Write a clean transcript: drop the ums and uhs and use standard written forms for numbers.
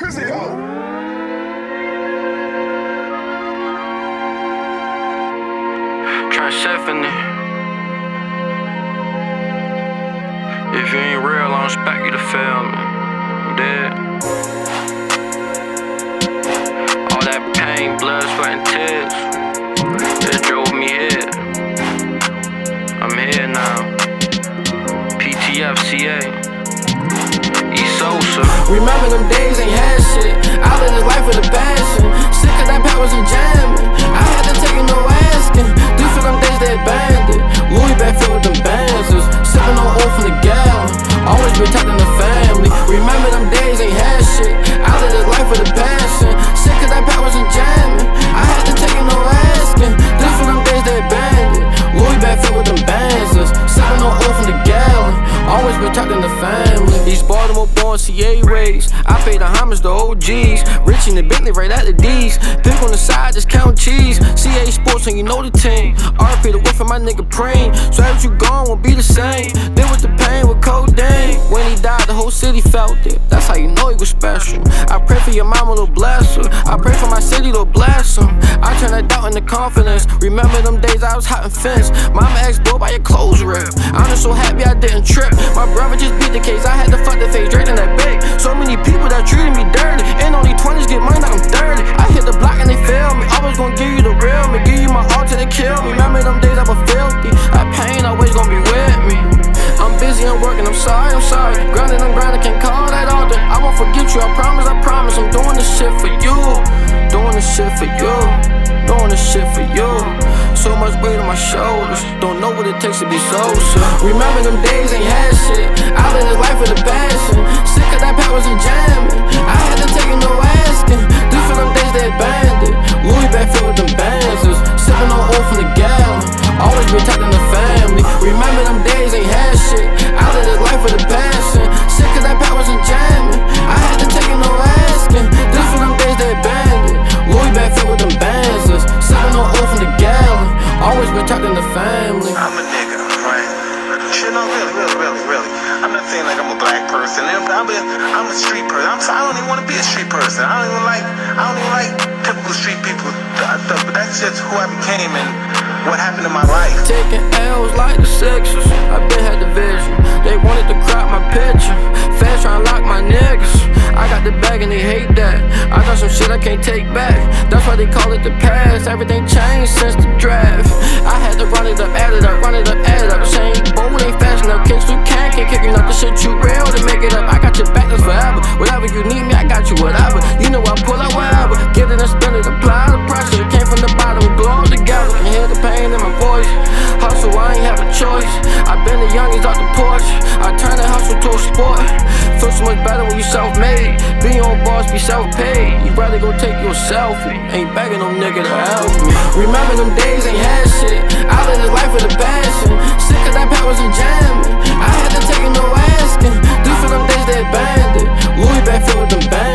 Chrissy, yo. Try chefing it. If you ain't real, I don't expect you to fail me. You dead? All that pain, blood, sweat, and tears, it drove me here. I'm here now. PTFCA. Sosa. Remember them days, ain't had shit. I lived this life with a passion. Sick of that pat wasn't jamming. I had to take it, no asking. Due for them days they abandoned. Louis bag filled with them bands. Sipping on oil from the gallon. Always protecting the family. Remember them days, ain't had shit. I lived this life with a passion. Sick of that pat wasn't jamming. I had to take it, no asking. Due for them days they abandoned. Louis bag filled with them bands. Sipping on oil from the gallon. Always protecting the family. East Baltimore born CA raised. I paid the homage to OGs. Rich in the Bentley right at the D's. Pick on the side, just count cheese. CA Sports and you know the team. RP the whip for my nigga Preem. So as you gone won't be the same. Deal with the pain with codeine. When he died, the whole city felt it. That's how you know he was special. I pray for your mama, Lord bless her. I pray for my city, Lord bless him. I turn that doubt into confidence. Remember them days I was hot and fence. Mama asked, boy, why your clothes ripped? I'm just so happy I didn't trip. My brother just beat the case. I had to fuck the face straight in that big. So many people that treated me dirty. And only 20s get money like I'm 30. I hit the block and they fail me. Always gonna give you the real me. Give you my all till they kill me. Remember them days I was filthy. That pain always gonna be with me. I'm busy, I'm working, I'm sorry. Grounded, I'm grinding, can't call that often. I won't forget you, I promise. I'm doing this shit for you. Doing this shit for you. Doing this shit for you. So much weight on my shoulders. Don't know what it takes to be Sosa. Remember them days, ain't had shit. I lived this life with a passion. Sick of that pat wasn't jamming. I had to take it, no asking. Due for them days they abandoned. Louis bag filled with them bands. Sipping on oil from the gallon. Always protecting the family. Remember them days, ain't had shit. I lived this life with a passion. Sick of that pat wasn't jamming. I had to take it, no asking. Due for them days they abandoned. Louis bag filled with them bands. Sipping on oil from the gallon. Always protecting the family. I'm a nigga, right? Shit, no, really. I'm not saying like I'm a black person. I'm a street person. I don't even want to be a street person. I don't even like typical street people. But that's just who I became and what happened in my life. Taking L's like the Sixers. I been had the vision. They wanted to crop my picture. Fans trying to lock my niggas. I got the bag and they hate that. I got some shit I can't take back. That's why they call it the past. Everything changed since the draft. I had to run it up, add it up. This ain't bold, ain't fast enough. Kicks you can't kicking up the shit you real to make it up. I got your back, that's forever. Whatever you need me, I got you, whatever. You know I pull up wherever. Get it and spin it, apply the pressure. It came from the bottom, glow together. Can hear the pain in my voice. Hustle, I ain't have a choice. I been the youngest out the porch. I turn the hustle to a sport. Feel so much better when you self-made. Be on boss, be self-paid. You rather go take your selfie. Ain't begging no nigga to help me. Remember them days, ain't had shit. I lived this life with a passion. Sick of that pat wasn't jamming. I had to take it, no asking. Due for them days they abandoned. Louis bag filled with them bands.